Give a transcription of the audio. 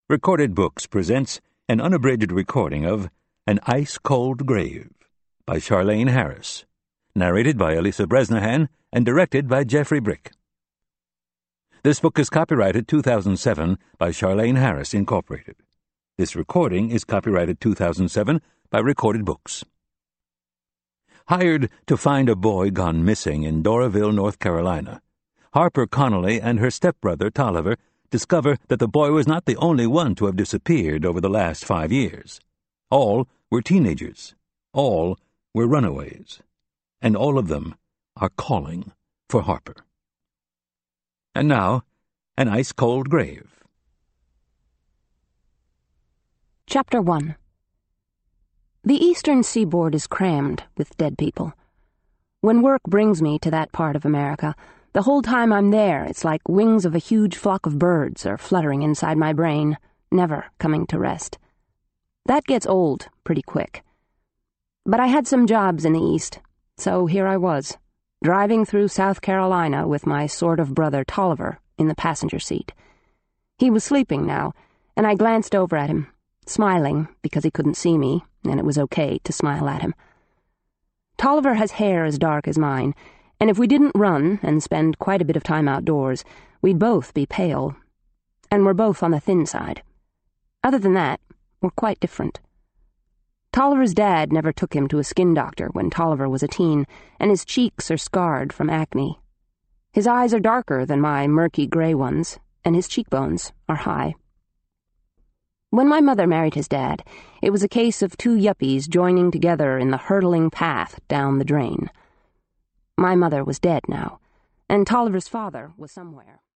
Recorded Books presents an unabridged recording of An Ice-Cold Grave by Charlaine Harris, narrated by Elisa Bresnahan and directed by Jeffrey Brick. This book is copyrighted 2007 by Charlaine Harris, Incorporated. This recording is copyrighted 2007 by Recorded Books. Hired to find a boy gone missing in Doraville, North Carolina, Harper Connolly and her stepbrother, Tolliver, discover that the boy was not the only one to have disappeared over the last 5 years. All were teenagers. All were runaways. And all of them are calling for Harper. And now, An Ice-Cold Grave. Chapter 1. The eastern seaboard is crammed with dead people. When work brings me to that part of America, the whole time I'm there, it's like wings of a huge flock of birds are fluttering inside my brain, never coming to rest. That gets old pretty quick. But I had some jobs in the East, so here I was, driving through South Carolina with my sort of brother Tolliver in the passenger seat. He was sleeping now, and I glanced over at him, smiling because he couldn't see me, and it was okay to smile at him. Tolliver has hair as dark as mine, and if we didn't run and spend quite a bit of time outdoors, we'd both be pale. And we're both on the thin side. Other than that, we're quite different. Tolliver's dad never took him to a skin doctor when Tolliver was a teen, and his cheeks are scarred from acne. His eyes are darker than my murky gray ones, and his cheekbones are high. When my mother married his dad, it was a case of two yuppies joining together in the hurtling path down the drain. My mother was dead now, and Tolliver's father was somewhere.